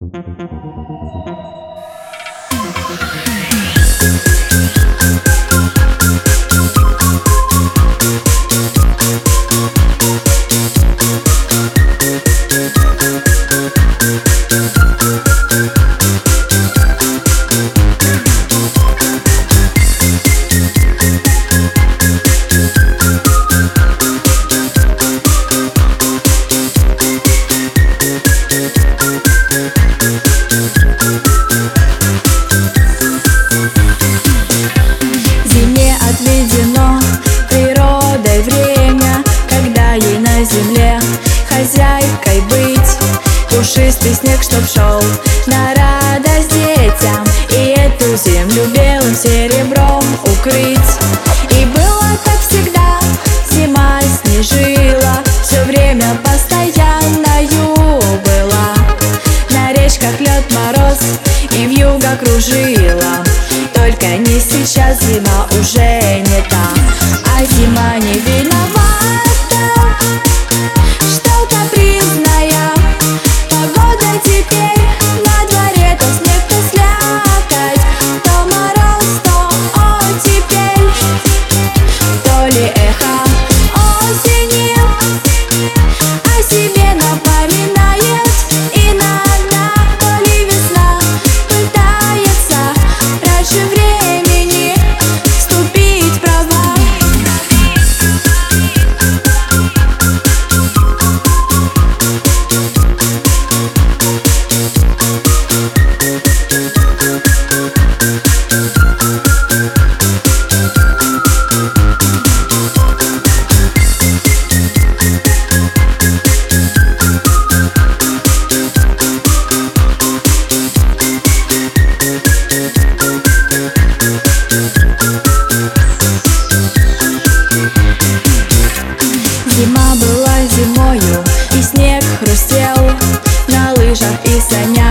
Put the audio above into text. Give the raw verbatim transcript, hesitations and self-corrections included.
Зиме отведено природой время, когда ей на земле хозяйкой быть. Пушистый снег, чтоб шел на радость детям, и эту землю белым серебром укрыть. И было так всегда, зима снежила, все время постоянною была. На речках лед, мороз и вьюга кружила. Только не сейчас, зима уже не та, а зима не виновата, что капризная погода теперь. На дворе то снег, то слякоть, то мороз, то оттепель, то ли эхо осени о себе напоминает иногда, то ли весна пытается раньше времени вступить в права. Зима была зимою, и снег хрустел на лыжах и санях.